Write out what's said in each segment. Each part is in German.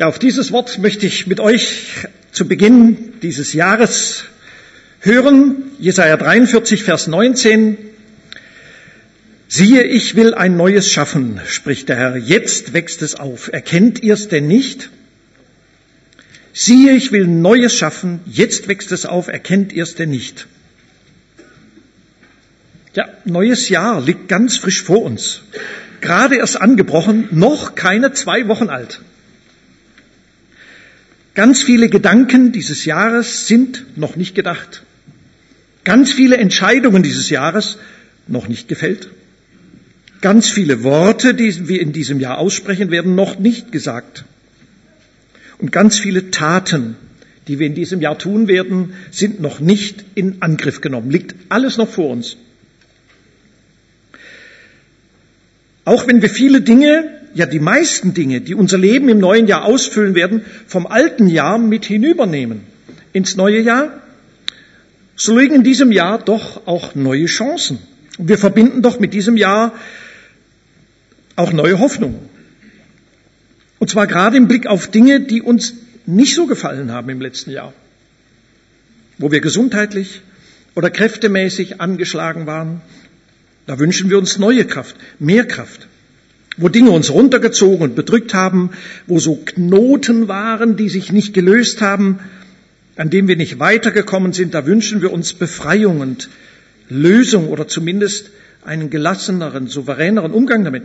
Ja, auf dieses Wort möchte ich mit euch zu Beginn dieses Jahres hören. Jesaja 43, Vers 19. Siehe, ich will ein Neues schaffen, spricht der Herr. Jetzt wächst es auf. Erkennt ihr es denn nicht? Siehe, ich will Neues schaffen. Jetzt wächst es auf. Erkennt ihr es denn nicht? Ja, neues Jahr liegt ganz frisch vor uns. Gerade erst angebrochen, noch keine 2 Wochen alt. Ganz viele Gedanken dieses Jahres sind noch nicht gedacht. Ganz viele Entscheidungen dieses Jahres noch nicht gefällt. Ganz viele Worte, die wir in diesem Jahr aussprechen, werden noch nicht gesagt. Und ganz viele Taten, die wir in diesem Jahr tun werden, sind noch nicht in Angriff genommen. Liegt alles noch vor uns. Auch wenn wir viele Dinge, ja die meisten Dinge, die unser Leben im neuen Jahr ausfüllen werden, vom alten Jahr mit hinübernehmen ins neue Jahr, so liegen in diesem Jahr doch auch neue Chancen. Und wir verbinden doch mit diesem Jahr auch neue Hoffnungen. Und zwar gerade im Blick auf Dinge, die uns nicht so gefallen haben im letzten Jahr, wo wir gesundheitlich oder kräftemäßig angeschlagen waren. Da wünschen wir uns neue Kraft, mehr Kraft. Wo Dinge uns runtergezogen und bedrückt haben, wo so Knoten waren, die sich nicht gelöst haben, an denen wir nicht weitergekommen sind, da wünschen wir uns Befreiung und Lösung oder zumindest einen gelasseneren, souveräneren Umgang damit.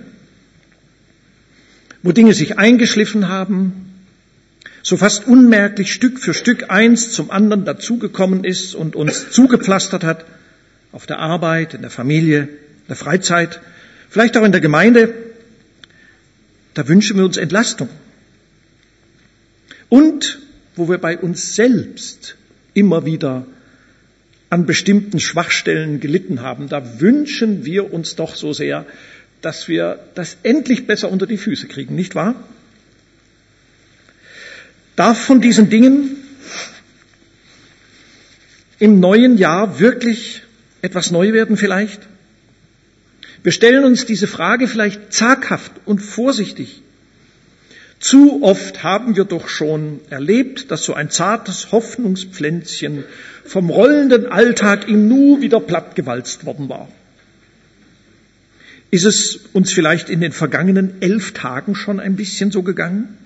Wo Dinge sich eingeschliffen haben, so fast unmerklich Stück für Stück eins zum anderen dazugekommen ist und uns zugepflastert hat, auf der Arbeit, in der Familie, in der Freizeit, vielleicht auch in der Gemeinde, da wünschen wir uns Entlastung. Und wo wir bei uns selbst immer wieder an bestimmten Schwachstellen gelitten haben, da wünschen wir uns doch so sehr, dass wir das endlich besser unter die Füße kriegen, nicht wahr? Darf von diesen Dingen im neuen Jahr wirklich etwas neu werden vielleicht? Wir stellen uns diese Frage vielleicht zaghaft und vorsichtig. Zu oft haben wir doch schon erlebt, dass so ein zartes Hoffnungspflänzchen vom rollenden Alltag im Nu wieder plattgewalzt worden war. Ist es uns vielleicht in den vergangenen 11 Tagen schon ein bisschen so gegangen?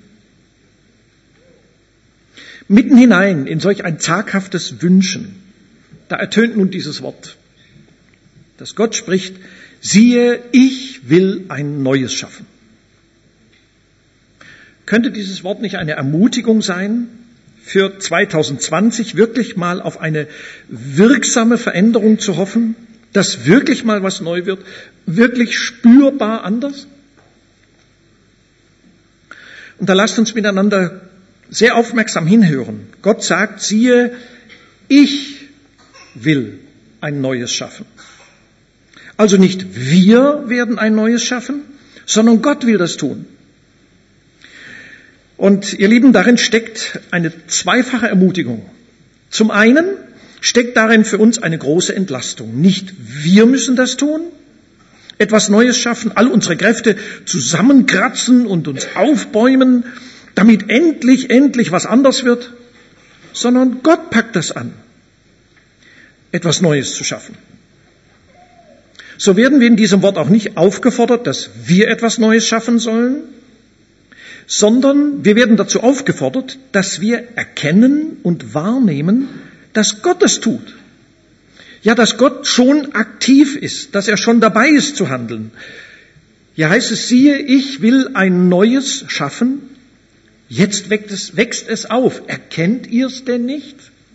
Mitten hinein in solch ein zaghaftes Wünschen, da ertönt nun dieses Wort, dass Gott spricht, siehe, ich will ein Neues schaffen. Könnte dieses Wort nicht eine Ermutigung sein, für 2020 wirklich mal auf eine wirksame Veränderung zu hoffen, dass wirklich mal was neu wird, wirklich spürbar anders? Und da lasst uns miteinander sehr aufmerksam hinhören. Gott sagt, siehe, ich will ein Neues schaffen. Also nicht wir werden ein Neues schaffen, sondern Gott will das tun. Und ihr Lieben, darin steckt eine zweifache Ermutigung. Zum einen steckt darin für uns eine große Entlastung. Nicht wir müssen das tun, etwas Neues schaffen, all unsere Kräfte zusammenkratzen und uns aufbäumen, damit endlich was anders wird, sondern Gott packt das an, etwas Neues zu schaffen. So werden wir in diesem Wort auch nicht aufgefordert, dass wir etwas Neues schaffen sollen, sondern wir werden dazu aufgefordert, dass wir erkennen und wahrnehmen, dass Gott es tut. Ja, dass Gott schon aktiv ist, dass er schon dabei ist zu handeln. Hier heißt es, siehe, ich will ein Neues schaffen, jetzt wächst es auf. Erkennt ihr es denn nicht?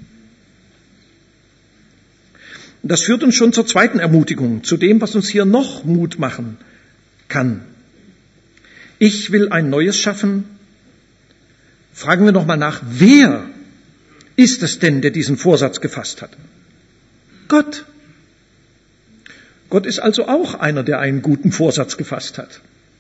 Und das führt uns schon zur zweiten Ermutigung, zu dem, was uns hier noch Mut machen kann. Ich will ein Neues schaffen. Fragen wir noch mal nach, wer ist es denn, der diesen Vorsatz gefasst hat? Gott. Gott ist also auch einer, der einen guten Vorsatz gefasst hat.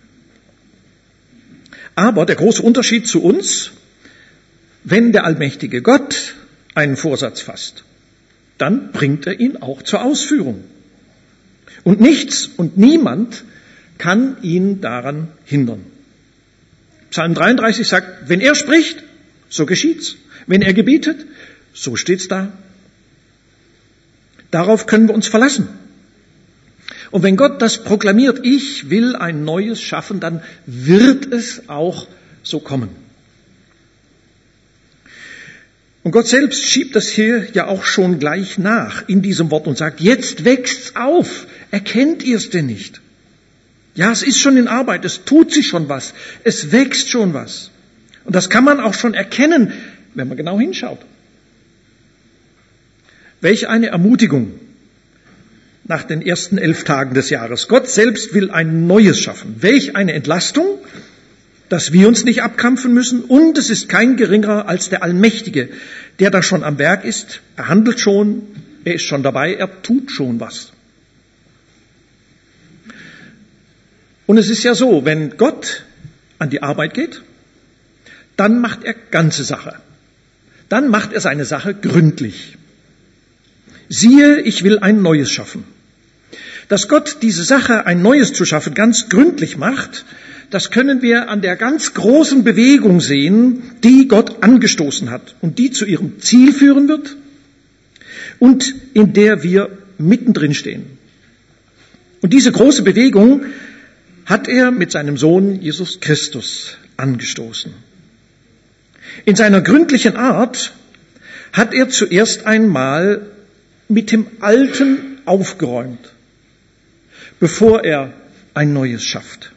Aber der große Unterschied zu uns, wenn der allmächtige Gott einen Vorsatz fasst, dann bringt er ihn auch zur Ausführung. Und nichts und niemand kann ihn daran hindern. Psalm 33 sagt, wenn er spricht, so geschieht's. Wenn er gebietet, so steht's da. Darauf können wir uns verlassen. Und wenn Gott das proklamiert, ich will ein Neues schaffen, dann wird es auch so kommen. Und Gott selbst schiebt das hier ja auch schon gleich nach in diesem Wort und sagt, jetzt wächst's auf. Erkennt ihr es denn nicht? Ja, es ist schon in Arbeit, es tut sich schon was, es wächst schon was. Und das kann man auch schon erkennen, wenn man genau hinschaut. Welch eine Ermutigung nach den ersten 11 Tagen des Jahres. Gott selbst will ein Neues schaffen. Welch eine Entlastung, dass wir uns nicht abkrampfen müssen. Und es ist kein geringerer als der Allmächtige, der da schon am Werk ist. Er handelt schon, er ist schon dabei, er tut schon was. Und es ist ja so, wenn Gott an die Arbeit geht, dann macht er ganze Sache. Dann macht er seine Sache gründlich. Siehe, ich will ein Neues schaffen. Dass Gott diese Sache, ein Neues zu schaffen, ganz gründlich macht, das können wir an der ganz großen Bewegung sehen, die Gott angestoßen hat und die zu ihrem Ziel führen wird und in der wir mittendrin stehen. Und diese große Bewegung hat er mit seinem Sohn Jesus Christus angestoßen. In seiner gründlichen Art hat er zuerst einmal mit dem Alten aufgeräumt, bevor er ein Neues schafft.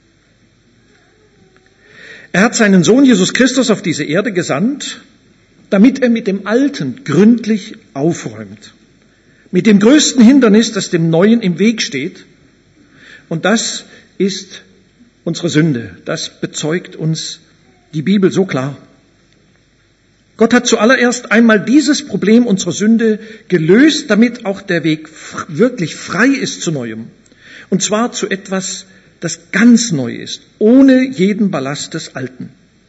Er hat seinen Sohn Jesus Christus auf diese Erde gesandt, damit er mit dem Alten gründlich aufräumt. Mit dem größten Hindernis, das dem Neuen im Weg steht. Und das ist unsere Sünde. Das bezeugt uns die Bibel so klar. Gott hat zuallererst einmal dieses Problem unserer Sünde gelöst, damit auch der Weg wirklich frei ist zu Neuem. Und zwar zu etwas, das ganz neu ist, ohne jeden Ballast des Alten.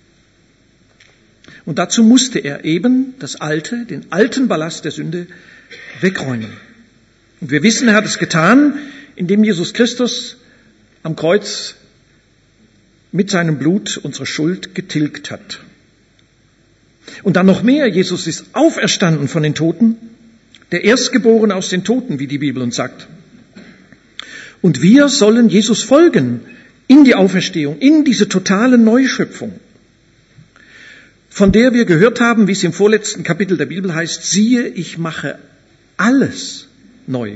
Und dazu musste er eben das Alte, den alten Ballast der Sünde wegräumen. Und wir wissen, er hat es getan, indem Jesus Christus am Kreuz mit seinem Blut unsere Schuld getilgt hat. Und dann noch mehr, Jesus ist auferstanden von den Toten, der Erstgeborene aus den Toten, wie die Bibel uns sagt. Und wir sollen Jesus folgen in die Auferstehung, in diese totale Neuschöpfung, von der wir gehört haben, wie es im vorletzten Kapitel der Bibel heißt, siehe, ich mache alles neu.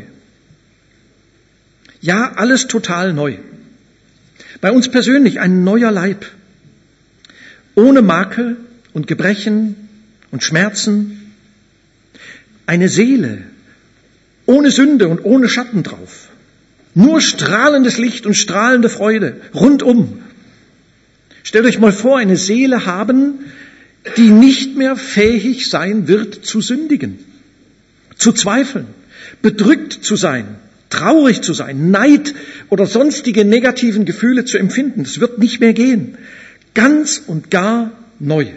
Ja, alles total neu. Bei uns persönlich ein neuer Leib, ohne Makel und Gebrechen und Schmerzen, eine Seele ohne Sünde und ohne Schatten drauf. Nur strahlendes Licht und strahlende Freude rundum. Stellt euch mal vor, eine Seele haben, die nicht mehr fähig sein wird zu sündigen, zu zweifeln, bedrückt zu sein, traurig zu sein, Neid oder sonstige negativen Gefühle zu empfinden. Das wird nicht mehr gehen. Ganz und gar neu.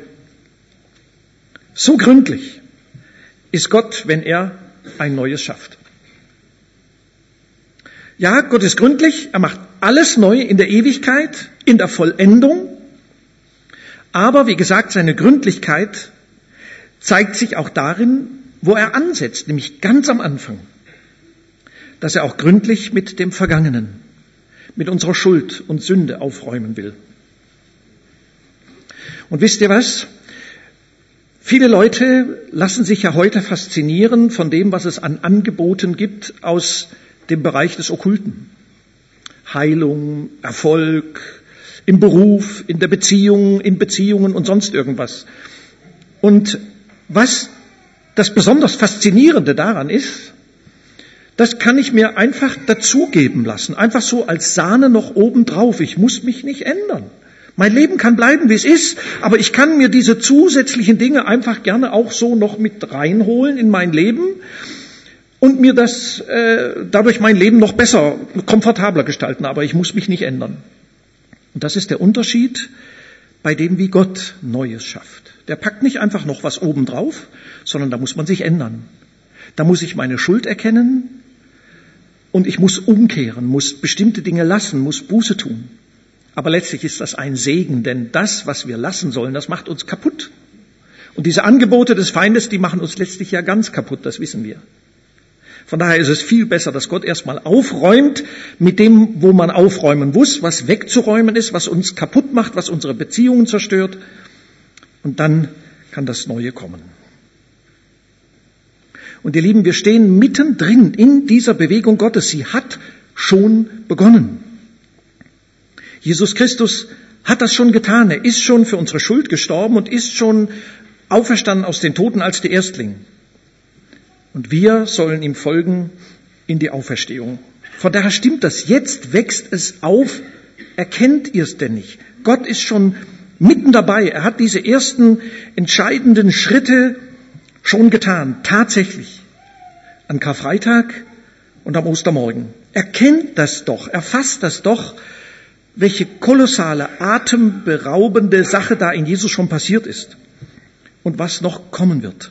So gründlich ist Gott, wenn er ein Neues schafft. Ja, Gott ist gründlich, er macht alles neu in der Ewigkeit, in der Vollendung. Aber wie gesagt, seine Gründlichkeit zeigt sich auch darin, wo er ansetzt, nämlich ganz am Anfang. Dass er auch gründlich mit dem Vergangenen, mit unserer Schuld und Sünde aufräumen will. Und wisst ihr was? Viele Leute lassen sich ja heute faszinieren von dem, was es an Angeboten gibt aus dem Bereich des Okkulten. Heilung, Erfolg, im Beruf, in der Beziehung, in Beziehungen und sonst irgendwas. Und was das besonders Faszinierende daran ist, das kann ich mir einfach dazugeben lassen. Einfach so als Sahne noch obendrauf. Ich muss mich nicht ändern. Mein Leben kann bleiben, wie es ist, aber ich kann mir diese zusätzlichen Dinge einfach gerne auch so noch mit reinholen in mein Leben und mir dadurch mein Leben noch besser, komfortabler gestalten, aber ich muss mich nicht ändern. Und das ist der Unterschied bei dem, wie Gott Neues schafft. Der packt nicht einfach noch was obendrauf, sondern da muss man sich ändern. Da muss ich meine Schuld erkennen und ich muss umkehren, muss bestimmte Dinge lassen, muss Buße tun. Aber letztlich ist das ein Segen, denn das, was wir lassen sollen, das macht uns kaputt. Und diese Angebote des Feindes, die machen uns letztlich ja ganz kaputt, das wissen wir. Von daher ist es viel besser, dass Gott erstmal aufräumt mit dem, wo man aufräumen muss, was wegzuräumen ist, was uns kaputt macht, was unsere Beziehungen zerstört. Und dann kann das Neue kommen. Und ihr Lieben, wir stehen mittendrin in dieser Bewegung Gottes. Sie hat schon begonnen. Jesus Christus hat das schon getan. Er ist schon für unsere Schuld gestorben und ist schon auferstanden aus den Toten als der Erstling. Und wir sollen ihm folgen in die Auferstehung. Von daher stimmt das. Jetzt wächst es auf. Erkennt ihr es denn nicht? Gott ist schon mitten dabei. Er hat diese ersten entscheidenden Schritte schon getan. Tatsächlich. An Karfreitag und am Ostermorgen. Erkennt das doch. Erfasst das doch, welche kolossale, atemberaubende Sache da in Jesus schon passiert ist. Und was noch kommen wird.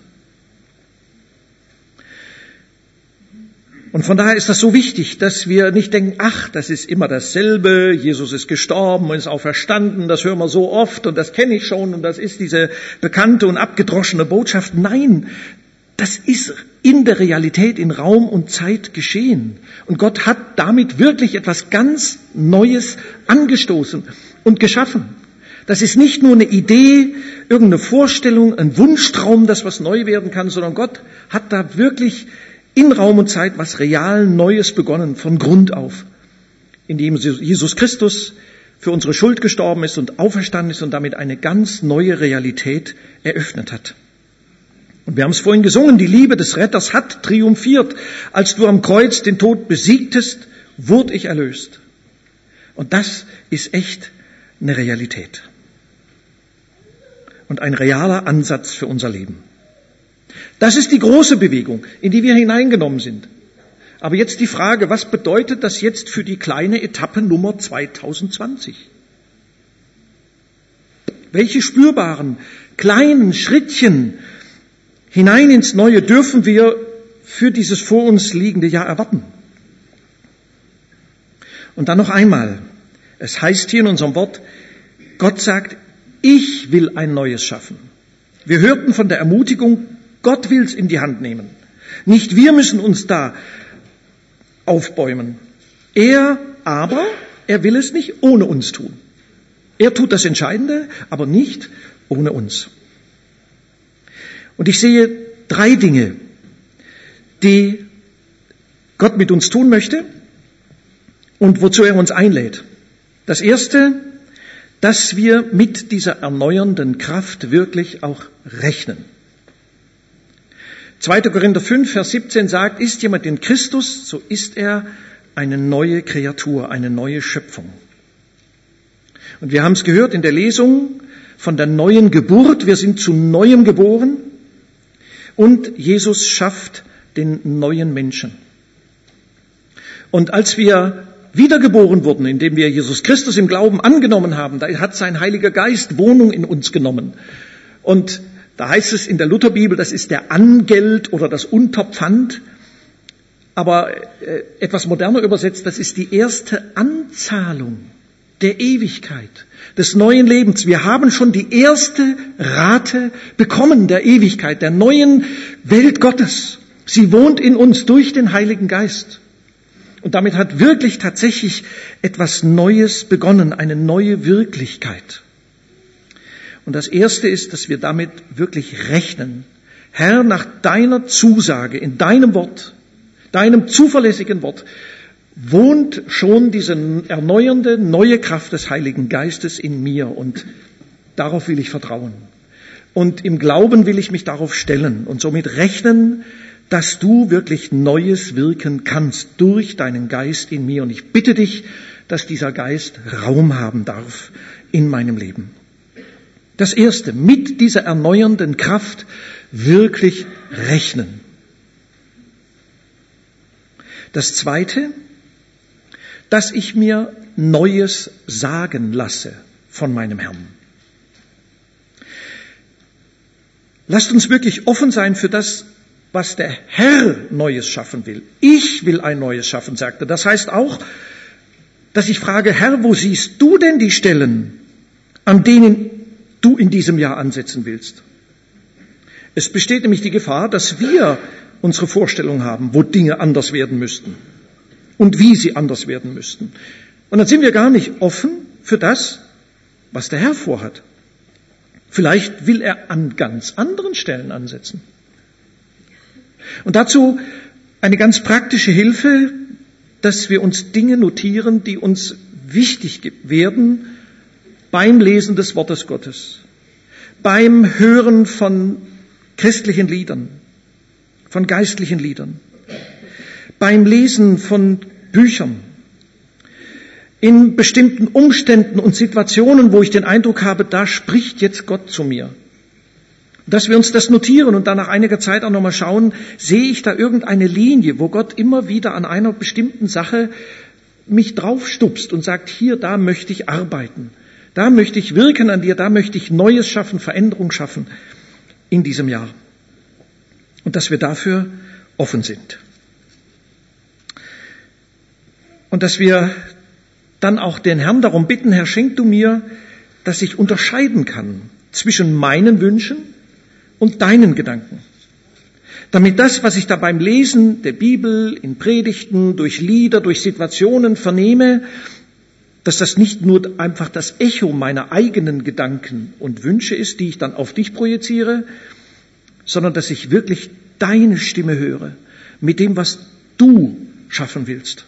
Und von daher ist das so wichtig, dass wir nicht denken, ach, das ist immer dasselbe, Jesus ist gestorben und ist auferstanden, das hören wir so oft und das kenne ich schon und das ist diese bekannte und abgedroschene Botschaft. Nein, das ist in der Realität, in Raum und Zeit geschehen. Und Gott hat damit wirklich etwas ganz Neues angestoßen und geschaffen. Das ist nicht nur eine Idee, irgendeine Vorstellung, ein Wunschtraum, dass was neu werden kann, sondern Gott hat da wirklich in Raum und Zeit was real Neues begonnen, von Grund auf, indem Jesus Christus für unsere Schuld gestorben ist und auferstanden ist und damit eine ganz neue Realität eröffnet hat. Und wir haben es vorhin gesungen, die Liebe des Retters hat triumphiert. Als du am Kreuz den Tod besiegtest, wurde ich erlöst. Und das ist echt eine Realität. Und ein realer Ansatz für unser Leben. Das ist die große Bewegung, in die wir hineingenommen sind. Aber jetzt die Frage, was bedeutet das jetzt für die kleine Etappe Nummer 2020? Welche spürbaren, kleinen Schrittchen hinein ins Neue dürfen wir für dieses vor uns liegende Jahr erwarten? Und dann noch einmal, es heißt hier in unserem Wort, Gott sagt, ich will ein Neues schaffen. Wir hörten von der Ermutigung, Gott will's in die Hand nehmen. Nicht wir müssen uns da aufbäumen. Er will es nicht ohne uns tun. Er tut das Entscheidende, aber nicht ohne uns. Und ich sehe 3 Dinge, die Gott mit uns tun möchte und wozu er uns einlädt. Das erste, dass wir mit dieser erneuernden Kraft wirklich auch rechnen. 2. Korinther 5, Vers 17 sagt, ist jemand in Christus, so ist er eine neue Kreatur, eine neue Schöpfung. Und wir haben es gehört in der Lesung von der neuen Geburt. Wir sind zu Neuem geboren und Jesus schafft den neuen Menschen. Und als wir wiedergeboren wurden, indem wir Jesus Christus im Glauben angenommen haben, da hat sein Heiliger Geist Wohnung in uns genommen. Und da heißt es in der Lutherbibel, das ist der Angeld oder das Unterpfand. Aber etwas moderner übersetzt, das ist die erste Anzahlung der Ewigkeit, des neuen Lebens. Wir haben schon die erste Rate bekommen der Ewigkeit, der neuen Welt Gottes. Sie wohnt in uns durch den Heiligen Geist. Und damit hat wirklich tatsächlich etwas Neues begonnen, eine neue Wirklichkeit. Und das Erste ist, dass wir damit wirklich rechnen. Herr, nach deiner Zusage, in deinem Wort, deinem zuverlässigen Wort, wohnt schon diese erneuernde, neue Kraft des Heiligen Geistes in mir. Und darauf will ich vertrauen. Und im Glauben will ich mich darauf stellen und somit rechnen, dass du wirklich Neues wirken kannst durch deinen Geist in mir. Und ich bitte dich, dass dieser Geist Raum haben darf in meinem Leben. Das Erste, mit dieser erneuernden Kraft wirklich rechnen. Das Zweite, dass ich mir Neues sagen lasse von meinem Herrn. Lasst uns wirklich offen sein für das, was der Herr Neues schaffen will. Ich will ein Neues schaffen, sagte. Das heißt auch, dass ich frage, Herr, wo siehst du denn die Stellen, an denen du in diesem Jahr ansetzen willst? Es besteht nämlich die Gefahr, dass wir unsere Vorstellung haben, wo Dinge anders werden müssten und wie sie anders werden müssten. Und dann sind wir gar nicht offen für das, was der Herr vorhat. Vielleicht will er an ganz anderen Stellen ansetzen. Und dazu eine ganz praktische Hilfe, dass wir uns Dinge notieren, die uns wichtig werden beim Lesen des Wortes Gottes, beim Hören von christlichen Liedern, von geistlichen Liedern, beim Lesen von Büchern, in bestimmten Umständen und Situationen, wo ich den Eindruck habe, da spricht jetzt Gott zu mir. Dass wir uns das notieren und dann nach einiger Zeit auch nochmal schauen, sehe ich da irgendeine Linie, wo Gott immer wieder an einer bestimmten Sache mich draufstupst und sagt, hier, da möchte ich arbeiten, da möchte ich wirken an dir, da möchte ich Neues schaffen, Veränderung schaffen in diesem Jahr. Und dass wir dafür offen sind. Und dass wir dann auch den Herrn darum bitten, Herr, schenk du mir, dass ich unterscheiden kann zwischen meinen Wünschen und deinen Gedanken. Damit das, was ich da beim Lesen der Bibel, in Predigten, durch Lieder, durch Situationen vernehme, dass das nicht nur einfach das Echo meiner eigenen Gedanken und Wünsche ist, die ich dann auf dich projiziere, sondern dass ich wirklich deine Stimme höre, mit dem, was du schaffen willst.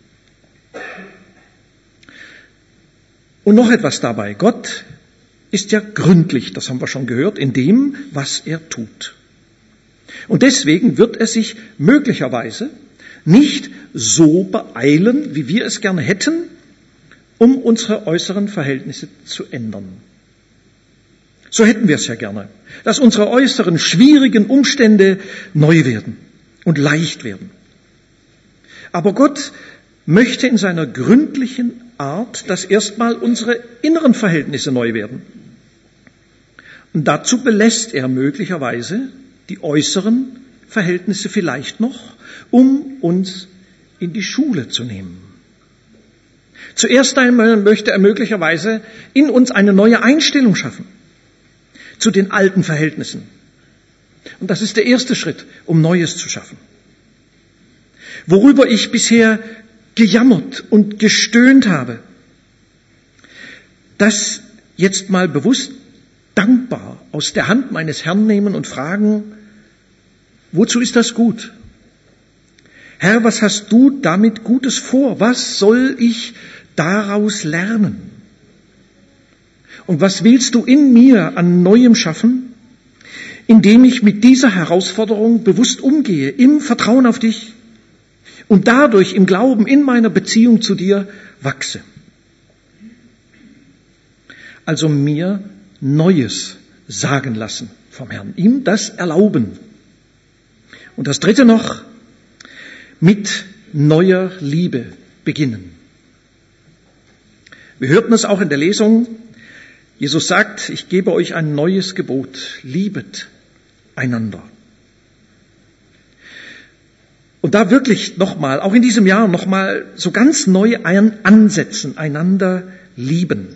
Und noch etwas dabei. Gott ist ja gründlich, das haben wir schon gehört, in dem, was er tut. Und deswegen wird er sich möglicherweise nicht so beeilen, wie wir es gerne hätten, um unsere äußeren Verhältnisse zu ändern. So hätten wir es ja gerne, dass unsere äußeren schwierigen Umstände neu werden und leicht werden. Aber Gott möchte in seiner gründlichen Art, dass erstmal unsere inneren Verhältnisse neu werden. Und dazu belässt er möglicherweise die äußeren Verhältnisse vielleicht noch, um uns in die Schule zu nehmen. Zuerst einmal möchte er möglicherweise in uns eine neue Einstellung schaffen zu den alten Verhältnissen. Und das ist der erste Schritt, um Neues zu schaffen. Worüber ich bisher gejammert und gestöhnt habe, das jetzt mal bewusst dankbar aus der Hand meines Herrn nehmen und fragen, wozu ist das gut? Herr, was hast du damit Gutes vor? Was soll ich daraus lernen? Und was willst du in mir an Neuem schaffen, indem ich mit dieser Herausforderung bewusst umgehe, im Vertrauen auf dich und dadurch im Glauben in meiner Beziehung zu dir wachse? Also mir Neues sagen lassen vom Herrn, ihm das erlauben. Und das dritte noch, mit neuer Liebe beginnen. Wir hörten es auch in der Lesung. Jesus sagt, ich gebe euch ein neues Gebot, liebet einander. Und da wirklich nochmal, auch in diesem Jahr nochmal so ganz neu ansetzen, einander lieben.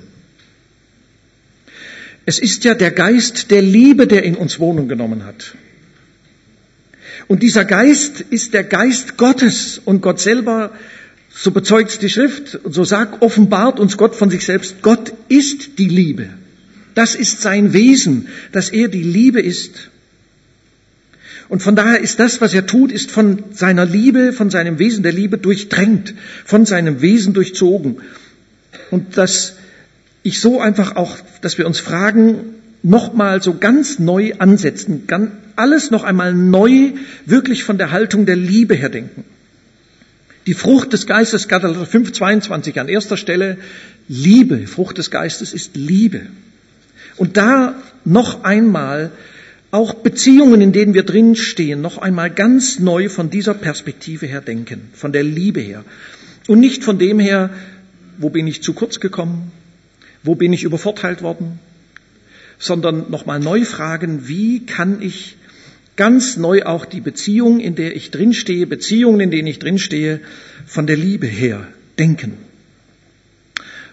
Es ist ja der Geist der Liebe, der in uns Wohnung genommen hat. Und dieser Geist ist der Geist Gottes. Und Gott selber, so bezeugt die Schrift, und so offenbart uns Gott von sich selbst, Gott ist die Liebe. Das ist sein Wesen, dass er die Liebe ist. Und von daher ist das, was er tut, ist von seiner Liebe, von seinem Wesen der Liebe durchdrängt, von seinem Wesen durchzogen. Und dass ich so einfach auch, dass wir uns fragen, nochmal so ganz neu ansetzen, alles noch einmal neu wirklich von der Haltung der Liebe her denken. Die Frucht des Geistes, Galater 5,22 an erster Stelle, Liebe, Frucht des Geistes ist Liebe. Und da noch einmal auch Beziehungen, in denen wir drinstehen, noch einmal ganz neu von dieser Perspektive her denken, von der Liebe her. Und nicht von dem her, wo bin ich zu kurz gekommen, wo bin ich übervorteilt worden, sondern nochmal neu fragen, wie kann ich ganz neu auch die Beziehung, in der ich drinstehe, Beziehungen, in denen ich drinstehe, von der Liebe her denken.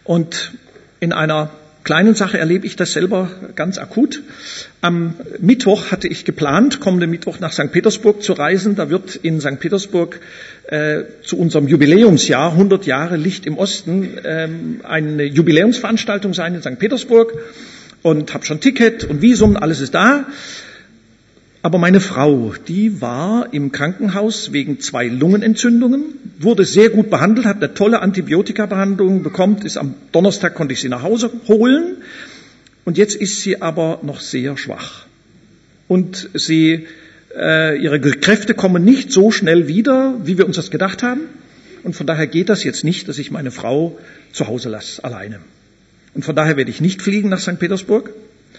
Und in einer kleinen Sache erlebe ich das selber ganz akut. Am Mittwoch hatte ich geplant, kommenden Mittwoch nach St. Petersburg zu reisen. Da wird in St. Petersburg zu unserem Jubiläumsjahr, 100 Jahre Licht im Osten, eine Jubiläumsveranstaltung sein in St. Petersburg. Und habe schon Ticket und Visum, alles ist da. Aber meine Frau, die war im Krankenhaus wegen 2 Lungenentzündungen, wurde sehr gut behandelt, hat eine tolle Antibiotikabehandlung bekommen, am Donnerstag konnte ich sie nach Hause holen. Und jetzt ist sie aber noch sehr schwach. Und ihre Kräfte kommen nicht so schnell wieder, wie wir uns das gedacht haben. Und von daher geht das jetzt nicht, dass ich meine Frau zu Hause lasse, alleine. Und von daher werde ich nicht fliegen nach St. Petersburg.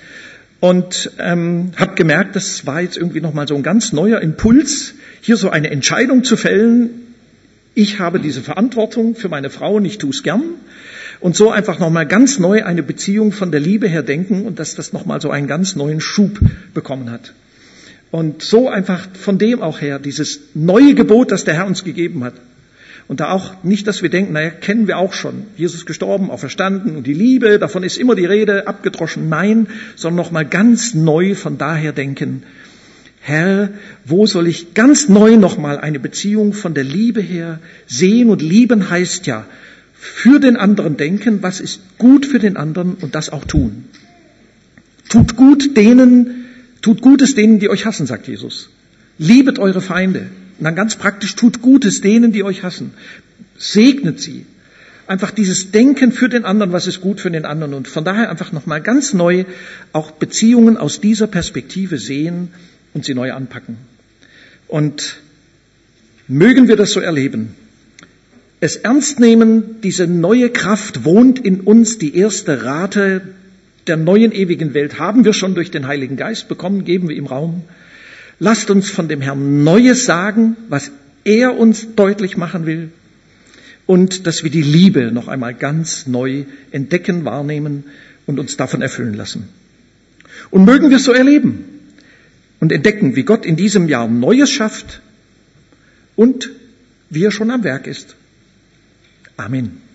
Und habe gemerkt, das war jetzt irgendwie nochmal so ein ganz neuer Impuls, hier so eine Entscheidung zu fällen. Ich habe diese Verantwortung für meine Frau und ich tue es gern. Und so einfach nochmal ganz neu eine Beziehung von der Liebe her denken und dass das nochmal so einen ganz neuen Schub bekommen hat. Und so einfach von dem auch her, dieses neue Gebot, das der Herr uns gegeben hat. Und da auch nicht, dass wir denken, naja, kennen wir auch schon. Jesus gestorben, auferstanden und die Liebe, davon ist immer die Rede, abgedroschen. Nein, sondern nochmal ganz neu von daher denken. Herr, wo soll ich ganz neu nochmal eine Beziehung von der Liebe her sehen? Und lieben heißt ja, für den anderen denken, was ist gut für den anderen und das auch tun. Tut Gutes denen, die euch hassen, sagt Jesus. Liebet eure Feinde. Und dann ganz praktisch, tut Gutes denen, die euch hassen. Segnet sie. Einfach dieses Denken für den anderen, was ist gut für den anderen. Und von daher einfach nochmal ganz neu auch Beziehungen aus dieser Perspektive sehen und sie neu anpacken. Und mögen wir das so erleben. Es ernst nehmen, diese neue Kraft wohnt in uns, die erste Rate der neuen ewigen Welt haben wir schon durch den Heiligen Geist bekommen, geben wir ihm Raum. Lasst uns von dem Herrn Neues sagen, was er uns deutlich machen will. Und dass wir die Liebe noch einmal ganz neu entdecken, wahrnehmen und uns davon erfüllen lassen. Und mögen wir es so erleben und entdecken, wie Gott in diesem Jahr Neues schafft und wie er schon am Werk ist. Amen.